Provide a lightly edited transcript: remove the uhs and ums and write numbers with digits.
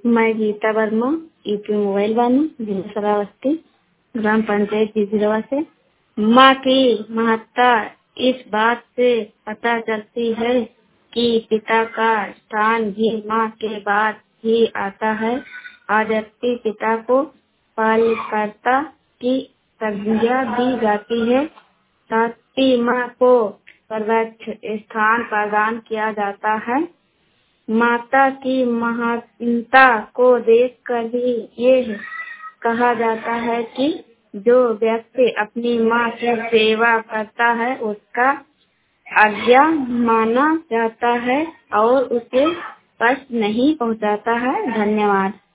मैं Gita Verma, UP mobile वाली, जिला श्रावस्ती, ग्राम पंचायत जिजरवा से। माँ की महत्ता इस बात से पता चलती है कि पिता का स्थान भी माँ के बाद ही आता है। आदर्शी पिता को पालकर्ता की संज्ञा दी जाती है, साथ ही माँ को सर्वोच्च स्थान प्रदान किया जाता है। माता की महानता को देखकर ही ये कहा जाता है कि जो व्यक्ति अपनी माँ की सेवा करता है उसका आज्ञा माना जाता है और उसे कष्ट नहीं पहुँचाता है। धन्यवाद।